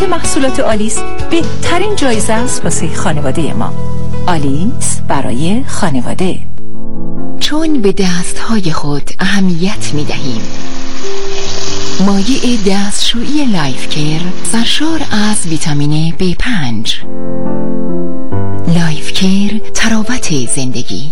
محصولات آلیس بهترین جایزه است واسه خانواده ما. آلیس برای خانواده. چون به دستهای خود اهمیت می دهیم. مایع دستشویی لایف کیر سرشار از ویتامین B5. لایف کیر، تراوت زندگی.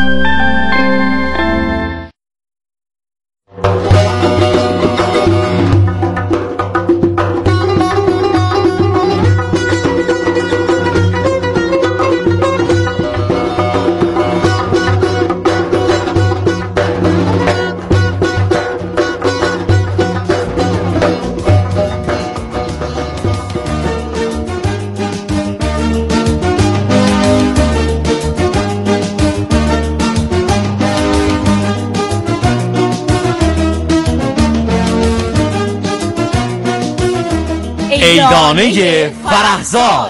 ایدانه فرهزاد.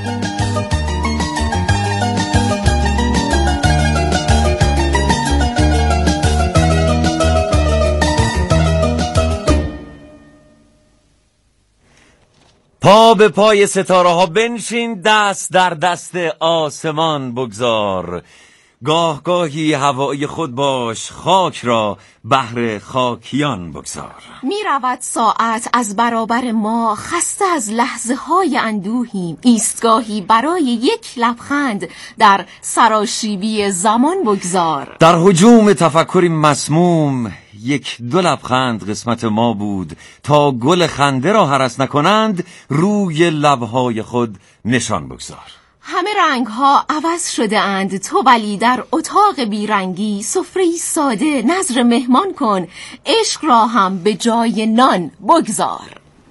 پا به پای ستاره ها بنشین، دست در دست آسمان بگذار. گاه گاهی هوایی خود باش، خاک را بهر خاکیان بگذار. می رود ساعت از برابر ما، خسته از لحظه های اندوهیم. ایستگاهی برای یک لبخند در سراشیبی زمان بگذار. در هجوم تفکری مسموم، یک دو لبخند قسمت ما بود. تا گل خنده را هرس نکنند، روی لبهای خود نشان بگذار. همه رنگ ها عوض شده اند، تو ولی در اتاق بیرنگی سفره‌ای ساده نظر مهمان کن. عشق را هم به جای نان بگذار.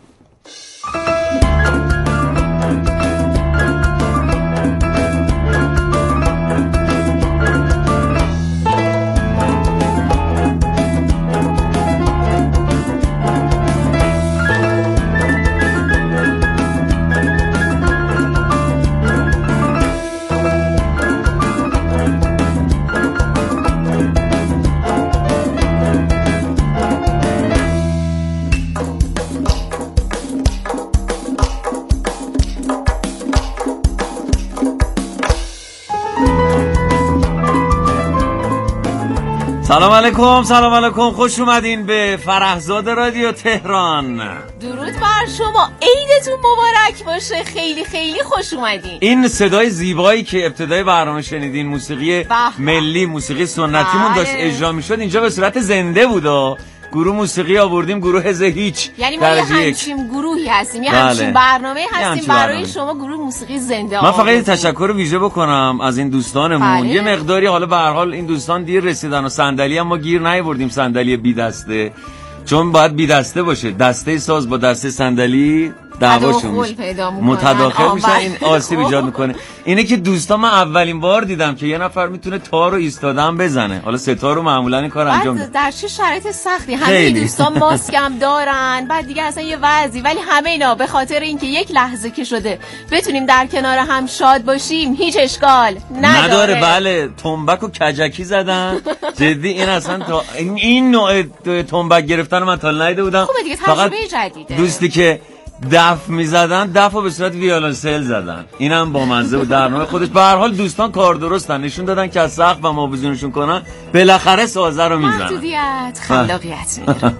سلام علیکم، خوش اومدین به فرهزاد رادیو تهران. درود بر شما، عیدتون مبارک باشه. خیلی خیلی خوش اومدین. این صدای زیبایی که ابتدای برنامه شنیدین، موسیقی ملی، موسیقی سنتیمون داشت اجرا میشد. اینجا به صورت زنده بود. گروه موسیقی آوردیم، گروه هیچ، یعنی ما یه همچین گروهی هستیم، یه همچین برنامه هستیم برای شما، گروه موسیقی زنده. من فقط یه تشکر ویژه بکنم از این دوستانمون. یه مقداری حالا به هر حال این دوستان دیر رسیدن و صندلی هم ما گیر نیاوردیم، صندلی بی دسته، چون باید بی دسته باشه. دسته ساز با دسته صندلی دعواشون میشه، متداخل میشن، این آسیب ایجاد میکنه. اینه که دوستا من اولین بار دیدم که یه نفر میتونه تار رو ایستادن بزنه. حالا ستار رو معمولا این کار انجام میده. در چه شرایط سختی. همه دوستان ماسک هم دارن، بعد دیگه اصلا یه وضعی، ولی همه اینا به خاطر اینکه یک لحظه که شده بتونیم در کنار هم شاد باشیم، هیچ اشکال نداره. بله، تنبک و کجکی زدن. جدی این اصلا این نوع تنبک گرفتن من تا ندیده بودم. خوبه دیگه، تجربه جدیده. دوستی که دف میزدن، دفو به صورت ویولنسل زدن، اینم با مزه بود در نوع خودش. به هر حال دوستان کار درستن، نشون دادن که از سقف و موازونشون کنن بالاخره سازه رو میزنن. محدودیت خلاقیت میگیره.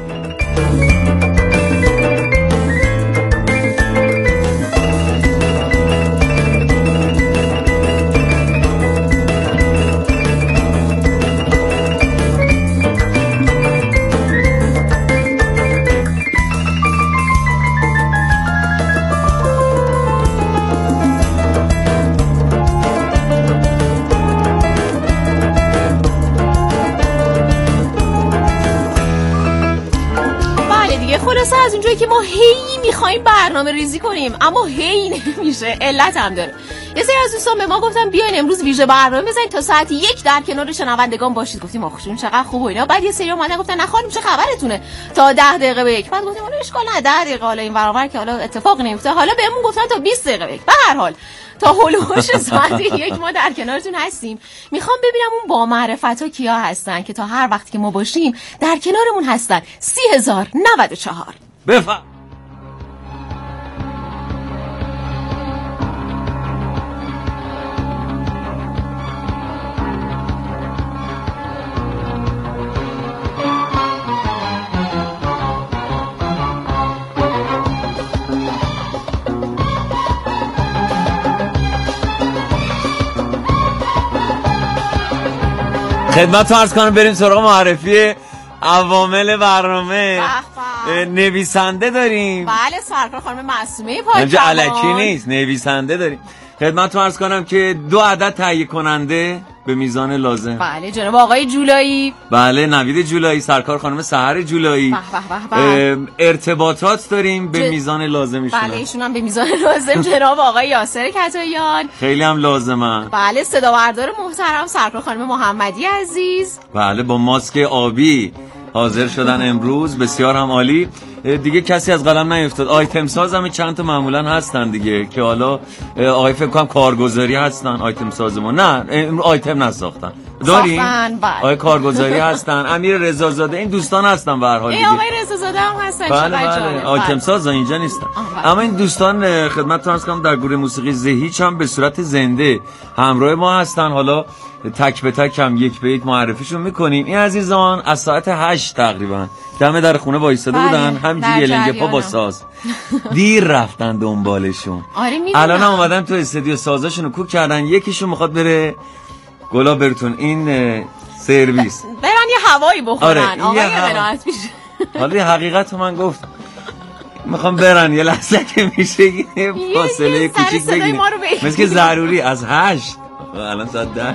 خلاصه از اونجایی که ما هی میخوایم برنامه ریزی کنیم اما هی نمیشه، علت هم داره. یه سری از دوستان به ما گفتن بیاین امروز ویژه برنامه بزنید تا ساعت 1 در کنار شنوندگان باشید. گفتیم آخشون چقدر خوب و اینا. بعد یه سری اومدن گفتن نه خانم چه خبرتونه تا 10 دقیقه به 1. بعد گفتیم حالا اشکال نداره 10 دقیقه حالا این برابر که حالا اتفاق نمیفته. حالا بهمون گفتن تا 20 دقیقه به 1. به هر حال تا هولوش ساعت 1 ما در کنارتون هستیم. میخوام ببینم اون با معرفت ها کیا هستن که تا هر وقتی که ما باشیم در کنارمون هستن. 30094 بفهم. خدمت عرض کنم بریم سراغ معرفی عوامل برنامه. نویسنده داریم. بله سرکار خانم معصومه پاکبان. اینجا الکی نیست، نویسنده داریم. خدمت عرض کنم که 2 عدد تهیه کننده به میزان لازم. بله جناب آقای جولایی. بله نوید جولایی، سرکار خانم سحر جولایی. ارتباطات داریم به میزان لازمشون. بله ایشون هم به میزان لازم جناب آقای یاسر کتاییان. خیلی هم لازمن. بله صدا بردار محترم سرکار خانم محمدی عزیز. بله با ماسک آبی حاضر شدن امروز، بسیار هم عالی. دیگه کسی از قلم نیفتاد. آیتم ساز هم چند تا معمولا هستن دیگه که حالا آقای فکر کنم کارگزاری هستن آیتم سازمون. نه آیتم نساختن داریم. آقای کارگزاری هستن، امیر رضازاده، این دوستان هستن به هر حال دیگه. آقای رضازاده هم هستن. بله آیتم ساز اینجا نیستن. اما این دوستان خدمتتون عرض کنم در گروه موسیقی زهیچ هم به صورت زنده همراه ما هستن. حالا تک به تک هم یک به یک معرفیشون میکنیم. این عزیزان از ساعت 8 تقریبا دم در خونه وایساده بودن، همینجوری لنگه پا با ساز دیر رفتن دنبالشون. الان هم اومدن تو استودیو سازاشون رو کوک کردن. یکیشون میخواد بره گلابرتون این سرویس برن یه هوایی بخورن. آقای قناعت میشه. حالا حقیقت من گفت میخوام برن یه لحظه که میشه یه فاصله کوچیک بگیریم، مثل که ضروری از 8 الان ساعت 10.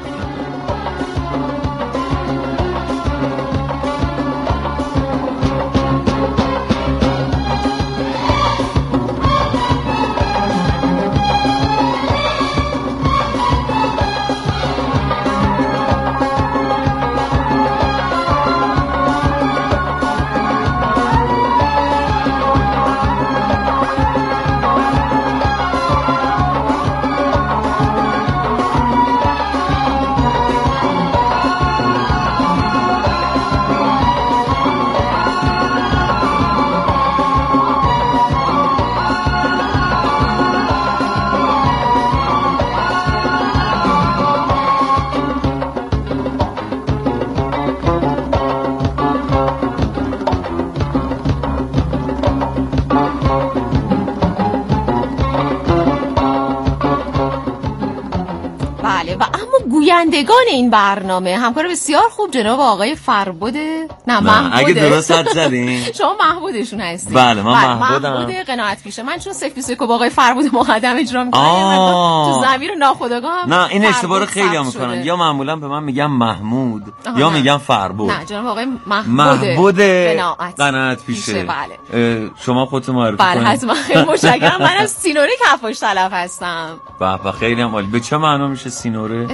گویندگان این برنامه همکار بسیار خوب جناب آقای فربود محمود. اگه درست حد زدین شما محمودشون هستید. بله من محمودم. محمود قناعت پیشه. من چون سکو با آقای فربود مقدم اجرا میکنم تو زمین ناخودآگاه. نه این اشتباه خیلی هم میکنن، یا معمولا به من میگن محمود یا میگن فربود. نه جناب آقای محمود قناعت پیشه. بله شما خودتون معرفی کنید. بله حتما. خیلی متشکرم. من از سینوره کفاش طلب هستم. به خیلی هم عالی. به چه معنا میشه سینوره؟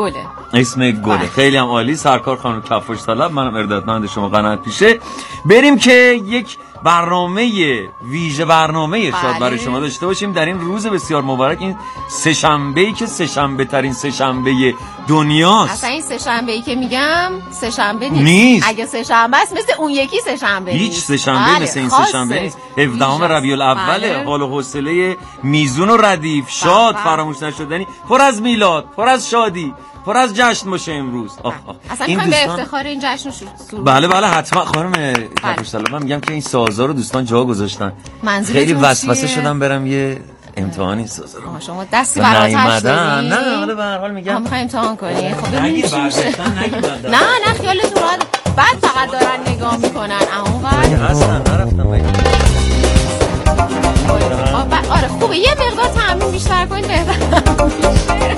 اسم گله. خیلی هم عالی. سرکار خانم کفاش طلب، منم ارادتمند شما قناعت پیشه. بریم که یک برنامه ویژه برنامه شاد برای شما داشته باشیم در این روز بسیار مبارک، این سه‌شنبه‌ای که سه‌شنبه ترین سه‌شنبه دنیاست. اصلا این سه‌شنبه‌ای که میگم سه‌شنبه نیست. اگه سه‌شنبه است مثل اون یکی سه‌شنبه نیست. هیچ سه‌شنبه مثل این سه‌شنبه نیست. 17 ربیع الاول. حال و حوصله میزون و ردیف شاد فراموش نشدنی، پر از میلاد، پر از شادی، پر از جشن باشه امروز. اصلا این به افتخار این جشن بله حتما. خانم کفاش طلب من میگم که این سازا رو دوستان جا گذاشتن. خیلی وسوسه شدم برم یه امتحانی سازا رو. شما دستی براتش دادین؟ نه حالا به هر حال میگم میخوام امتحان کنی. خب نگیر برداشتن نه خیالتون راحت. بعد فقط دارن نگاه میکنن. اما هستن نرفتم آره خوبه یه مقدار تمرین بیشتر کنید بهتر میشه.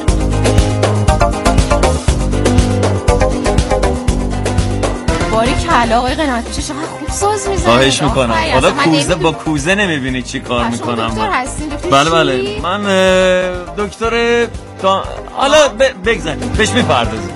باری کلا آقای قناعت پیشه چقدر خوب ساز میزنید. خواهش میکنم. خدا کوزه با کوزه نمیبینی چی کار میکنم. دکتر هستین؟ بله من دکتر حالا بگذار بهش میپردازیم.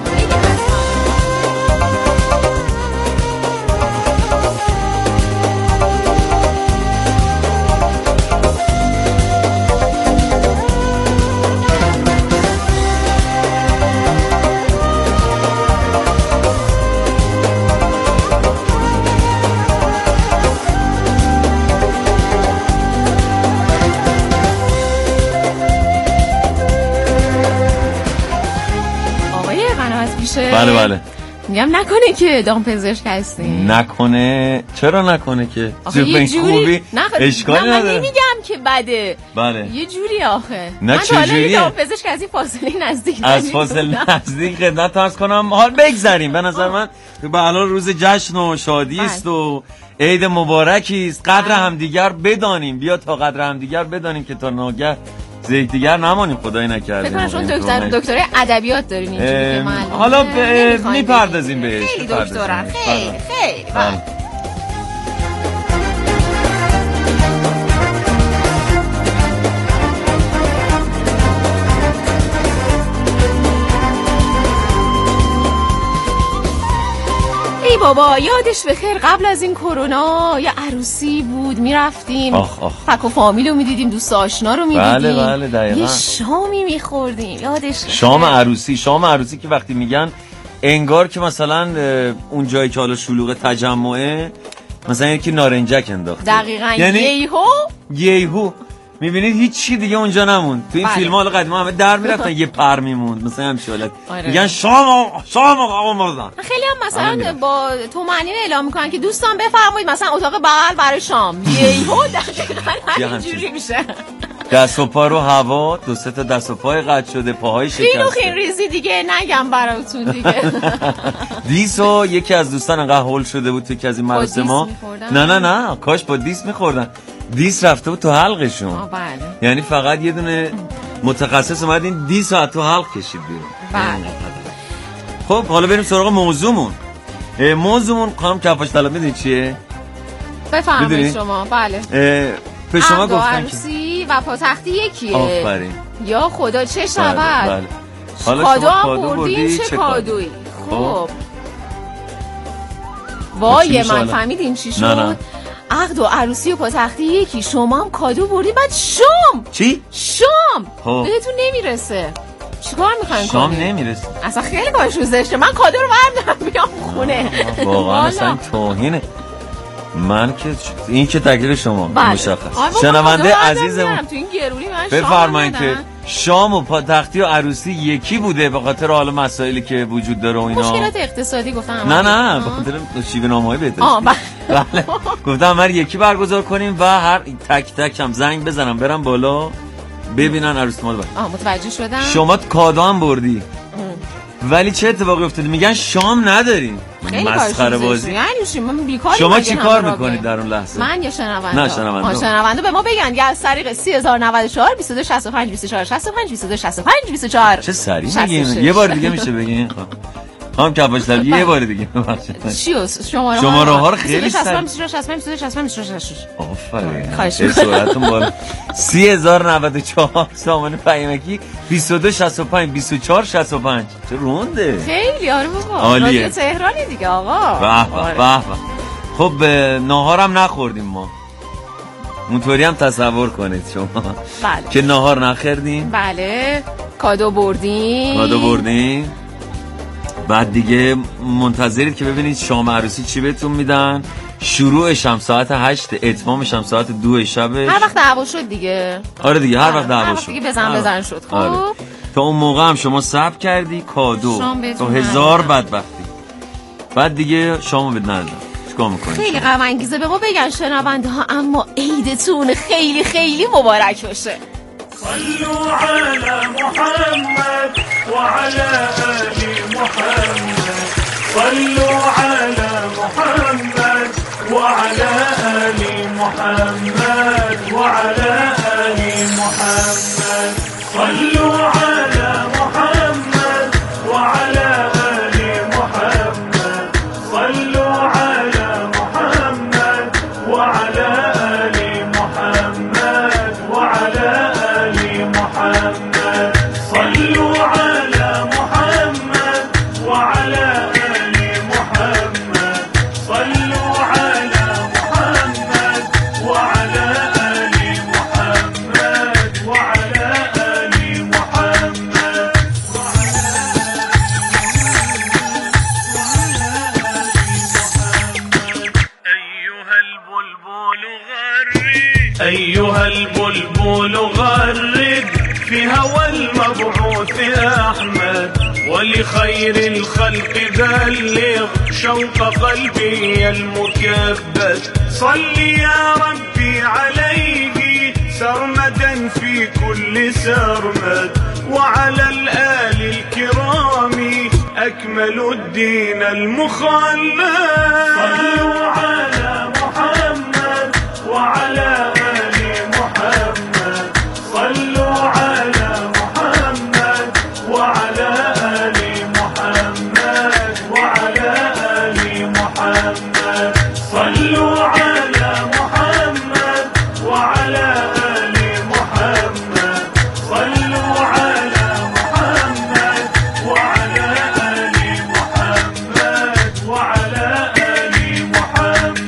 بله میگم نکنه که دامپزشک هستی. نکنه؟ چرا نکنه که؟ یه جوری اشکالی نداره. من نمیگم که بده. بله. یه جوری آخه. نه چجوریه؟ من دامپزشک از این فاصله نزدیک. از فاصله نزدیک خدمت عرض کنم. حال بگذریم. به نظر من به حال روز جشن و شادی است و عید مبارکی است. قدر همدیگر بدانیم. بیا تا قدر همدیگر بدانیم که تا ناگه دیگر نمانیم خدای نکرده. فکر کنم شما دکترای ادبیات دارین اینجوری که معلومه. حالا میپردازیم بهش. خیلی دکترا خیلی. ای بابا یادش بخیر قبل از این کرونا یه عروسی بود میرفتیم فک و فامیلو میدیدیم دوست آشنا رو میدیدیم. بله دقیقاً. یه شامی میخوردیم یادش شام عروسی که وقتی میگن انگار که مثلا اون جایی که حالا شلوغ تجمعه مثلا یکی نارنجک انداخته. دقیقاً. یعنی یهو میبینید هیچ چی دیگه اونجا نموند. تو این فیلم ها قدیما همه در میرفتن یه پر میموند مثلا همین حالت. میگن شام آقا مردن. خیلی هم مثلا با طمأنینه اعلام میکنن که دوستان بفرمایید مثلا اتاق بغل برای شام. یهو دقیقاً اینجوری میشه. دست و پا رو هوا، 2-3 تا دست و پای قطع شده، پاهای شکسته. خیلی ریزی دیگه نگم براتون دیگه. دیسو یکی از دوستان انقدر هول شده بود تو یکی از این مراسم‌ها. نه کاش با دیس می‌خوردن. دیس رفته بود تو حلقشون. بله. یعنی فقط یه دونه متخصص اومد این دیس رو تو حلق کشید بیرون. بله. خب حالا بریم سراغ موضوعمون. خانم کفاش طلب میدونی چیه؟ بفرمایید شما. بله. به شما گفتن عروسی و پاتختی یکیه. آفرین. یا خدا چه شود. بله. حالا کادو بردین چه کادویی. خب وای من فهمیدین چی شد. نه. عقد و عروسی و پاتختی یکی شما هم کادو بردین بعد شام. چی؟ شام بهتون نمیرسه. چیکار میخواین کنین؟ شام نمیرسه. اصلا خیلی کارشون زشته. من کادو رو بردارم بیام خونه. واقعا اصلا توهینه. من که این که تکلیف شما مشخص. شنونده عزیزمون تو این گرونی من بفرمایید که شام و پاتختی و عروسی یکی بوده به خاطر حالا مسائلی که وجود داره و اینا. مشکلات اقتصادی گفتم. نه به خاطر شیوه نامه‌های بهداشتی. بله. گفتم هر یکی برگزار کنیم و هر تک هم زنگ بزنم برم بالا ببینن عروسی ما رو. متوجه شدم. شما کادو هم بردی. ولی چه اتفاقی افتاده؟ میگن شام نداریم. مسخره بازی. یعنی من بیکاری. شما چی کار میکنید در اون لحظه؟ من یا شنونده؟ نه شنونده به ما بگن یا از طریق 3094 22 65 24 65 22 65 24. چه سریع میگین؟ یه بار دیگه میشه بگین؟ خانم کفاش طلب یه بار دیگه. چیو شماره ها رو خیلی سریع. 65 آفرین. خواهش می‌کنم. سرعتون بالا. 3094 سامان پیامکی 22 65 24 65. چه رونده. خیلی آره بابا. عالیه. تهرانی دیگه آقا. به. خب ناهارم نخوردیم ما. اونطوری هم تصور کنید شما. بله. که ناهار نخوردیم. بله. کادو بردین. بعد دیگه منتظرید که ببینید شام عروسی چی بهتون میدن. شروعش هم ساعت 8، اتمامش هم ساعت 2 شب. هر وقت دعوا شد دیگه. آره دیگه هر وقت دعوا شد. دیگه بزن شد. خب آره. تا اون موقع هم شما صبر کردی کادو تا هزار بدبختی. بعد دیگه شامو بد ندادن. چیکار می‌کنی؟ خیلی غم انگیزه به ما بگن شنونده ها اما عیدتون خیلی خیلی مبارک باشه. صلوا على محمد وعلى آل محمد صلوا على محمد وعلى آل محمد وعلى آل محمد صلوا على محمد وعلى آل محمد صلوا على محمد وعلى آل محمد وعلى آل محمد صلوا على محمد وعلى آل محمد صلوا على محمد وعلى آل محمد وعلى آل محمد أيها البلبل غرد في هوى المبعوث أحمد ولخير الخلق بلغ شوق قلبي المكبد صل يا ربي عليه سرمدا في كل سرمد وعلى الآل الكرام أكمل الدين المخلد صلوا على محمد وعلى آل محمد صلوا على محمد وعلى آل محمد وعلى آل محمد صلوا على محمد وعلى آل محمد صلوا على محمد وعلى آل محمد وعلى آل محمد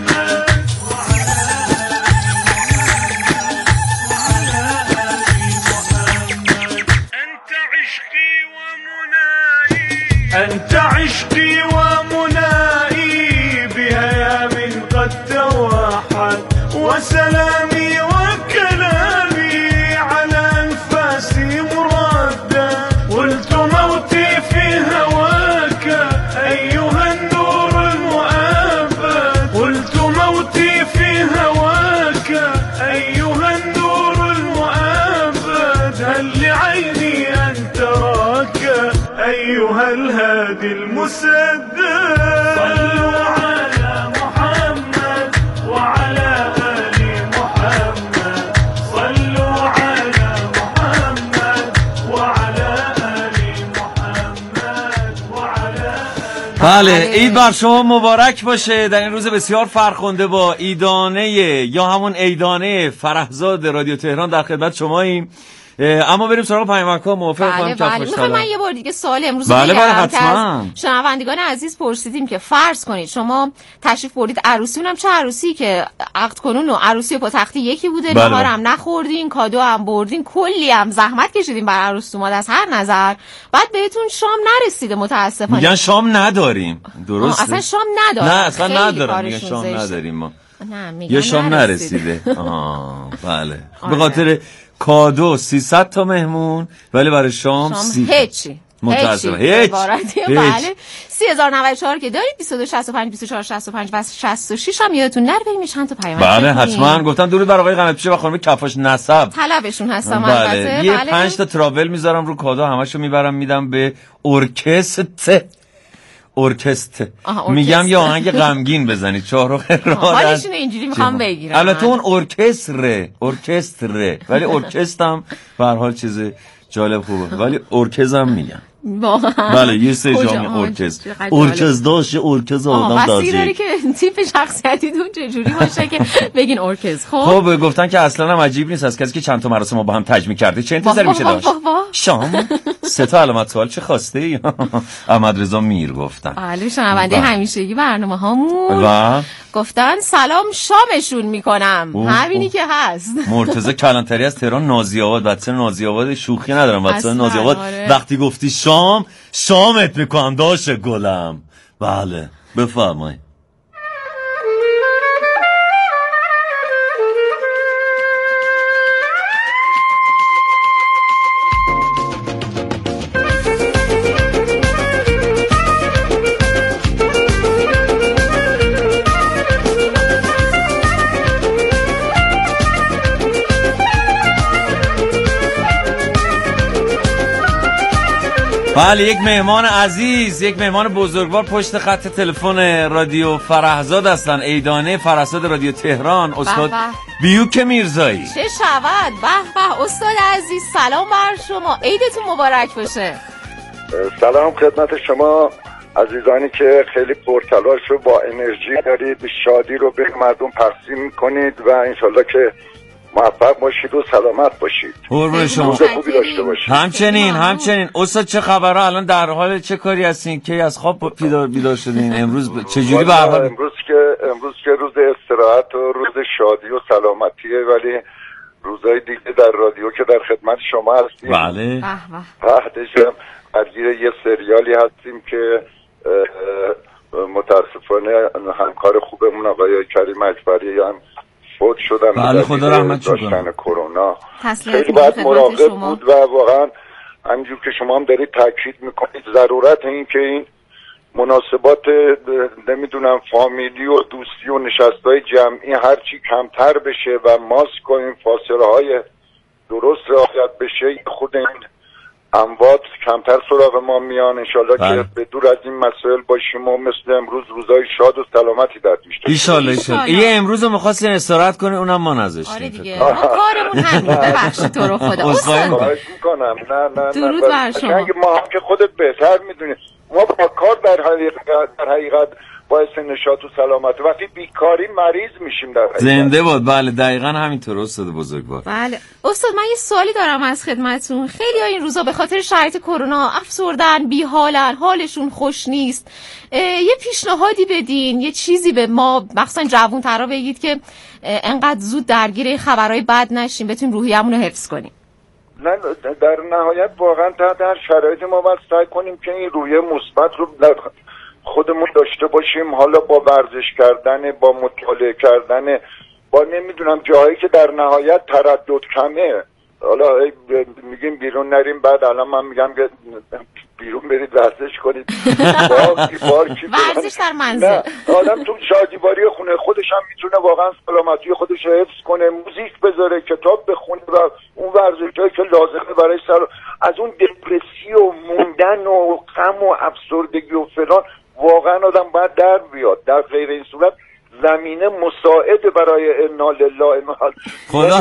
أنت عشقي ومنائي بهيام قد توحد وسلامي وكلامي على أنفاسي مردد قلت موتي في هواك أيها النور المؤبد قلت موتي في هواك أيها النور المؤبد هل لعيني أن تراك أيها الهادي المسدد صلوا على محمد وعلى آل محمد صلوا على محمد وعلى آل محمد وعلى بله عید بر شما مبارک باشه در این روز بسیار فرخنده با عیدانه یا همون عیدانه فرهزاد رادیو تهران در خدمت شماییم. اما بریم سراغ پیامک‌ها. موافق خانم بله میخوام من یه بار دیگه سوال امروز بله حتما شنوندگان عزیز پرسیدیم که فرض کنید شما تشریف بردید عروسی، اونم چه عروسی که عقد کنون و عروسی با تختی یکی بوده، نهار هم نخوردین، کادو هم بردین، کلی هم زحمت کشیدین بر عروس اومد از هر نظر، بعد بهتون شام نرسیده متاسفانه. میگن شام نداریم. درسته؟ اصلا شام نداریم. نه اصلا نداریم، میگن شام نداریم ما. یه شام نرسیده. بله. به خاطر کادو 300 تا مهمون ولی برای شام هیچی متاسفم هیچ بله 3094 که دارید 2265 2465 و 66 هم یادتون نره بریم چند تا پیام بله حتما گفتن درود بر آقای قناتپیشه و خانم کفاش نسب طلبشون هستم البته یه 5 تا تراول میذارم رو کادو همشو میبرم میدم به ارکستر میگم یه آهنگ غمگین بزنید شاهرخ راد حالشون اینجوری میخوام بگیرم. البته اون ارکستره ولی ارکسترم به هر حال چیز جالب خوبه ولی ارکزم میگم بله یه سه جام ارکز داشت ارکز آدم داشت داری که تیپ شخصیتی دون چجوری باشه که بگین ارکز. خب گفتن که اصلا هم عجیب نیست از کسی که چند تا مراسم ما با هم تجمیع کرده چه انتظاری میشه داشت شام 3 تا علامت سوال چه خواسته ای احمد رضا میر گفتن بله شنونده همیشگی برنامه هامون و گفتن سلام شامشون میکنم همینی که هست. مرتضی کلانتری از تهران نازی آباد بچه نازی آباد شوخی ندارم بچه نازی آباد وقتی گفتی شامت میکنم داشه گلم. بله بفرمایید. بله یک مهمان عزیز یک مهمان بزرگوار پشت خط تلفن رادیو فرهزاد هستن عیدانه فرهزاد رادیو تهران استاد بیوک میرزایی. چه شود به استاد عزیز سلام بر شما عیدتون مبارک باشه. سلام خدمت شما عزیزانی که خیلی پرتلاش و با انرژی دارید شادی رو به مردم تقسیم کنید و انشالله که موفق باشید و سلامت باشید. قربون شما. روز خوبی داشته باشید. همچنین استاد چه خبره الان در حال چه کاری هستین که از خواب بیدار شدین امروز چجوری به حال امروز که روز استراحت و روز شادی و سلامتیه ولی روزهای دیگه در رادیو که در خدمت شما هستیم بله تحتشم درگیر یه سریالی هستیم که متاسفانه همکار خوبمون آقای کریم اکبری هم فوت شدن بله خدا رحمتشون کنه کرونا خیلی باید مراقب بود و واقعا همینجور که شما هم دارید تاکید میکنید ضرورت این که این مناسبات نمیدونم فامیلی و دوستی و نشستهای جمعی هرچی کمتر بشه و ماسک و این فاصله های درست رعایت بشه، خود این اموات کمتر سراغ ما میان انشالله که به دور از این مسائل باشیم و مثل امروز روزای شاد و سلامتی در پیش داشته باشیم. یه امروز رو می‌خواستین استراحت کنین اونم ما نذاشتیم. آره دیگه ما کارمون همین. ببخشید تو رو خدا خواهش میکنم. نه درود بر شما. ما هم که خودت بهتر میدونی ما با کار در حقیقت باعث نشاط و سلامت، وقتی بیکاری مریض میشیم در حقیقت. زنده باد. بله دقیقاً همینطور استاد بزرگوار. بله استاد من یه سوالی دارم از خدمتتون. خیلی ها این روزا به خاطر شرایط کرونا افسردن، بی‌حالن، حالشون خوش نیست. یه پیشنهادی بدین، یه چیزی به ما مخصوصا جوان‌ترا بگید که انقدر زود درگیر خبرهای بد نشیم، بتونیم روحیه‌مون رو حفظ کنیم. نه در نهایت واقعا در شرایط ما باید سعی کنیم که این روحیه مثبت رو خودمون داشته باشیم، حالا با ورزش کردن، با مطالعه کردن، با نمیدونم جاهایی که در نهایت تردد کمه. حالا میگیم بیرون نریم، بعد الان من میگم که بیرون برید ورزش کنید. ورزش در منزل. آدم تو شادیباری خونه خودش هم میتونه واقعا سلامتی خودش رو حفظ کنه، موزیک بذاره، کتاب بخونه و اون ورزشایی که لازمه برای از اون دپرسی و موندن و غم و افسردگی و فلان واقعا آدم باید در بیاد. در غیر این صورت زمینه مساعده برای انا لله انا خدا.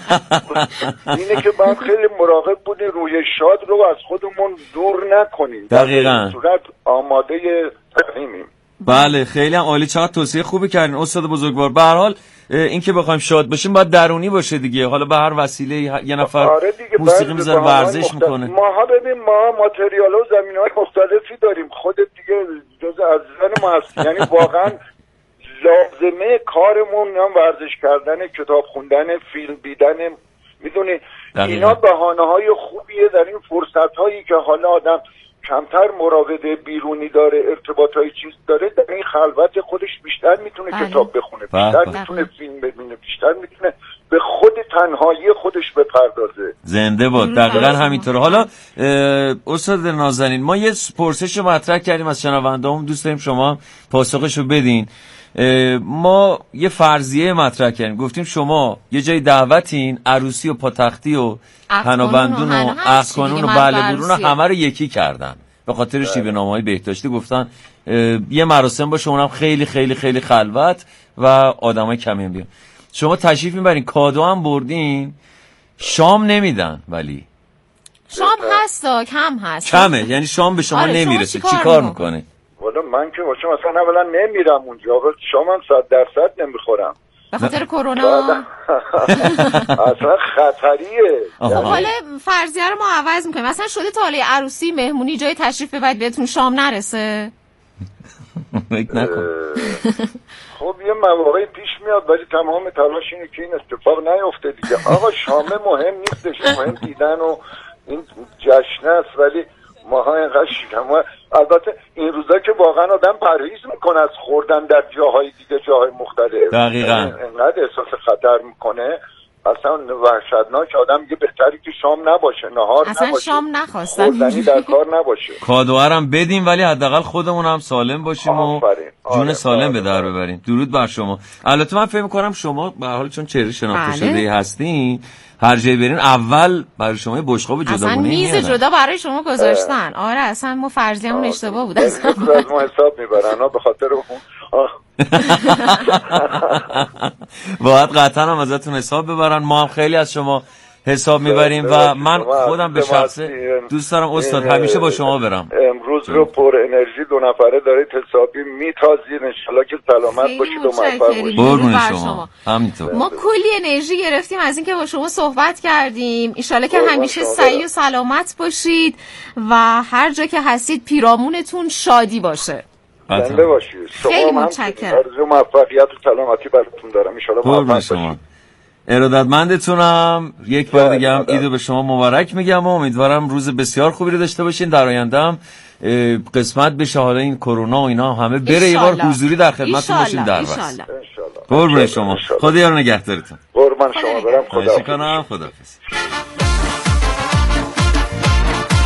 اینه که باید خیلی مراقب بودیم روی شاد رو از خودمون دور نکنیم. دقیقاً. در صورت آماده تقیمیم. بله خیلی هم عالی، چقدر توصیه خوبی کردین استاد بزرگوار. به هر حال این که بخوایم شاد باشیم باید درونی باشه دیگه. حالا به هر وسیله یه نفر موسیقی میذاره، ورزش میکنه. ما ببین ما ماتریال و زمینه‌های مختلفی داریم، خودت دیگه جز عزیزان ما هستی. یعنی واقعا لازمه کارمون هم ورزش کردن، کتاب خوندن، فیلم دیدن، میدونی اینا بهانه‌های خوبیه در این فرصت‌هایی که حالا آدم کمتر مراوده بیرونی داره، ارتباطای چیز داره، در این خلوت خودش بیشتر میتونه کتاب بخونه، بیشتر میتونه فیلم ببینه، بیشتر میتونه به خود تنهایی خودش بپردازه. زنده باد. دقیقاً همینطوره. حالا استاد نازنین ما یه پرسش رو مطرح کردیم از شنوندهامون، دوست داریم شما پاسخش رو بدین. ما یه فرضیه مطرح کردیم، گفتیم شما یه جای دعوتین، عروسی و پاتختی و پنابندون و عقدکنون و بله‌برون رو همه رو یکی کردن به خاطر شیوه نامه‌های بهداشتی. گفتن یه مراسم باشه اونم خیلی خیلی خیلی خلوت و آدمای کمی بیان. شما تشریف میبرین، کادو هم بردین، شام نمیدن، ولی شام هستا کم هست، کمه، یعنی شام به شما نمیرسه. چی کار میکنه؟ والا من که باشم اصلا اولا نمیرم اونجا، شامم 100% نمیخورم به خاطر کرونا. اصلا خطریه. حالا فرضیه رو ما عوض میکنیم، مثلا شده تا حالا عروسی مهمونی جای تشریف ببرید بهتون شام نرسه؟ فکر نکن. خب یه مواقعی پیش میاد ولی تمام تلاش اینه که این اتفاق نیفته دیگه. آقا شام مهم نیستش، مهم دیدن و این جشن است، ولی ماها اینقدر شکمه. البته این روزا که واقعا آدم پرهیز میکنه از خوردن در جاهای دیگه، جاهای مختلف. دقیقاً. اینقدر احساس خطر میکنه اصلا وحشتناک. آدم میگه بهتری که شام نباشه، نهار اصلا نباشه، شام نخواستن، خوردنی در کار نباشه. کادوهرم بدیم ولی حداقل خودمون هم سالم باشیم و جون سالم به در ببریم. درود بر شما. البته من فکر می‌کنم شما به هر حال چون چهره شناخته شده هستین، هر جایی برین اول برای شما بشقاب جداگونه میز جدا برای شما گذاشتن. آره اصلا ما فرضیه‌مون اشتباه بود. اصلا از ما حساب میبرن به خاطر اون. باید قطعا هم ازتون حساب ببرن، ما هم خیلی از شما حساب میبریم و من خودم به شخصه دوست دارم استاد همیشه با شما برم. امروز رو پر انرژی 2 نفره دارید حسابی میتازید، انشالله که سلامت باشید و موفق باشید. قربون شما. همینطور. ما کلی انرژی گرفتیم از اینکه با شما صحبت کردیم. انشالله که همیشه سعی و سلامت باشید و هر جا که هستید پیرامونتون شادی باشه. زنده باشید. خیلی متشکرم. آرزوی موفقیت و سلامتی براتون دارم. ان شاءالله موفق باشید. ارادتمندتونم. یک بار دیگه هم عیدو به شما مبارک میگم و امیدوارم روز بسیار خوبی رو داشته باشین. در آینده هم قسمت بشه حالا این کرونا و اینا همه بره، یه بار حضوری در خدمتتون باشیم در وصل. قربون شما. خدا یار نگهدارتون. قربان شما برم. خدا کنم. خداحافظ.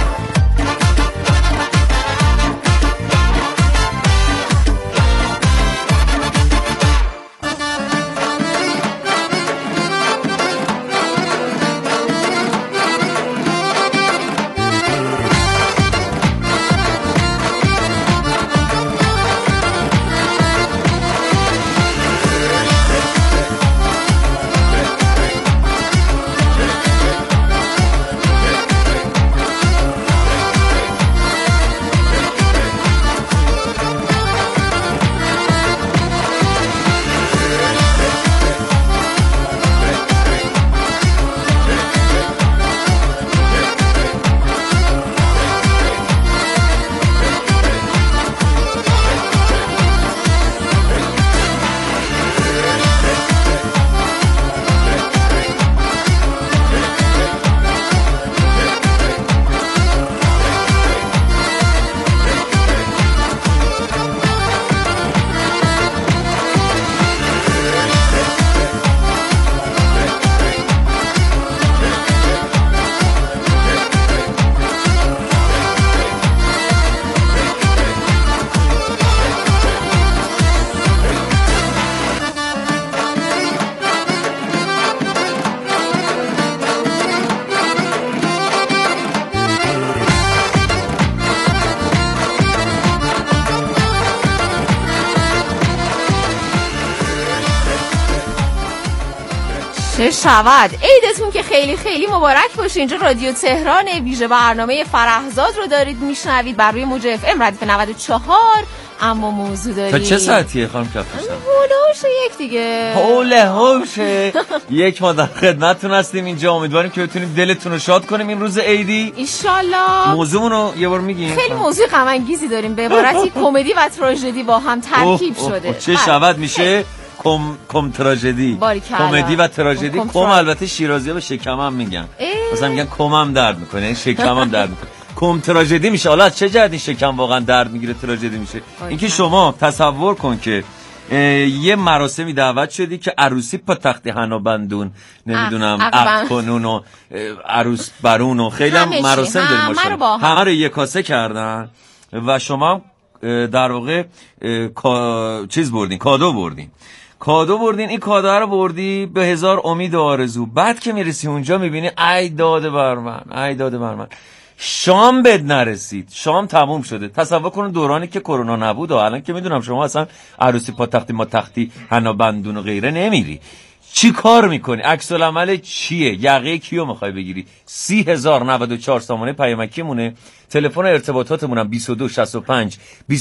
چه شود. عیدتون که خیلی خیلی مبارک باشه. اینجا رادیو تهران، ویژه برنامه فرحزاد رو دارید میشنوید بر روی موج اف ام ردیف 94. اما موضوع داریم. تا چه ساعتیه خانم کفشم؟ هولوشه یک دیگه. هوله یک ما در خدمتتون هستیم اینجا. امیدواریم که بتونیم دلتون رو شاد کنیم این روز عیدی ایشالله. موضوعمون رو یه بار میگیم. خیلی موضوع غم انگیزی داریم، به عبارتی کمدی و تراژدی با هم ترکیب شده. چه شود میشه کم تراژدی، کمدی و تراژدی. کم البته شیرازی‌ها به شکم هم میگن، مثلا میگن کمم درد میکنه، شکمم درد میکنه. کم تراژدی میشه. حالا از چه جهت این شکم واقعا درد میگیره تراژدی میشه؟ اینکه شما تصور کن که یه مراسمی دعوت شدی که عروسی پا تختی حنا بندون نمیدونم عقد کنون و عروس برون و خیلی هم مراسم داریم ماشاءالله، همه رو یک کاسه کردن و شما در واقع چیز بردین، کادو بردین. این کادو رو بردی به هزار امید و آرزو. بعد که میرسی اونجا میبینی ای داده بر من شام بد نرسید، شام تموم شده. تصور کن دورانی که کرونا نبود و الان که میدونم شما اصلا عروسی پا تختی ما تختی حنا بندون و غیره نمیری. چی کار میکنی؟ عکس العمل چیه؟ یقه کیو میخوای بگیری؟ 30,094 سامانه پیامکی مونه. تلفن ارتباطاتمونم 2265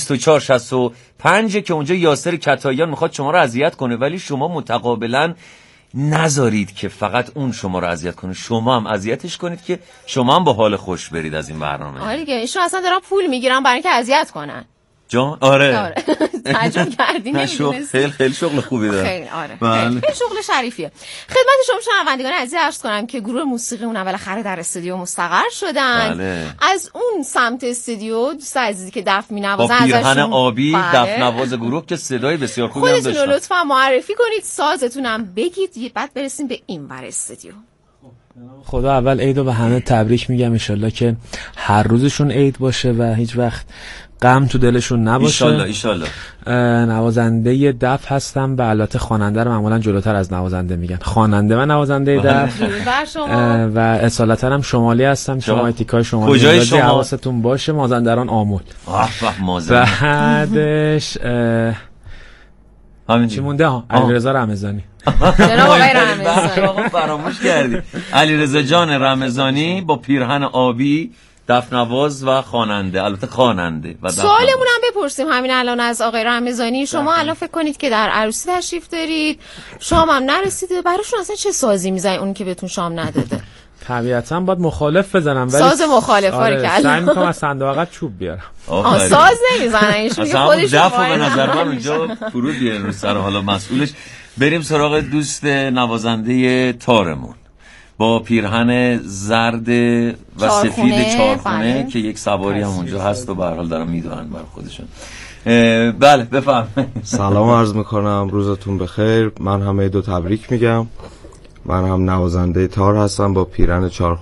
2465 که اونجا یاسر کتاییان میخواد شما رو اذیت کنه، ولی شما متقابلا نذارید که فقط اون شما رو اذیت کنه، شما هم اذیتش کنید که شما هم با حال خوش برید از این برنامه. آره دیگه، ایشون اصلا دارن پول میگیرن برای اینکه اذیت کنن. جان آره. تعجب کردی نمیدونستی؟ خیلی شغل خوبی داره. خیلی خیلی شغل شریفیه. خدمت شما شنوندگان عزیز عرض کنم که گروه موسیقی اون بالاخره در استودیو مستقر شدن. بله. از اون سمت استودیو دوست عزیزی که دف می‌نوازن با پیرهن آبی دف نواز گروه که صدای بسیار خوبی هم داشتن. خودتون لطفا معرفی کنید، سازتونم بگید، بعد برسیم به این ور استودیو. خدا اول عیدو به همه تبریک میگم، انشالله که هر روزشون عید باشه و هیچ وقت غم تو دلشون نباشه. ایشالله. نوازنده دف هستم و البته خواننده رو معمولا جلوتر از نوازنده میگن، خواننده و نوازنده دف. و اصالتا هم شمالی هستم، شما تیکای شمالی. کجای شما؟ حواستون باشه، مازندران آمل. بعدش همین چی مونده ها؟ علیرضا رمضانی. جناب آقای رمضانی فراموش کردی. علیرضا جان رمضانی با پیرهن آبی دف نواز و خواننده، البته خواننده. و سوالمون هم بپرسیم همین الان از آقای رمضانی. شما الان فکر کنید که در عروسی تشریف دارید، شام هم نرسیده، براشون اصلا چه سازی میزنید اون که بهتون شام نداده؟ طبیعتاً باید مخالف بزنم، ولی ساز مخالف رو که سعی می‌کنم از صندوق عقب چوب بیارم. ساز نمیزنن ایشون که خودشون دفعه به نظر من اونجا فرود بیارن رو سر حالا مسئولش. بریم سراغ دوست نوازنده تارمون با پیرهن زرد و سفید چارخونه که یک سواری هم اونجا هست و به هر حال دارن میدونن برای خودشون. بله بفرمایید. سلام عرض میکنم، روزتون بخیر. من هم عیدو تبریک میگم. من هم نوازنده تار هستم با پیرهن چارخونه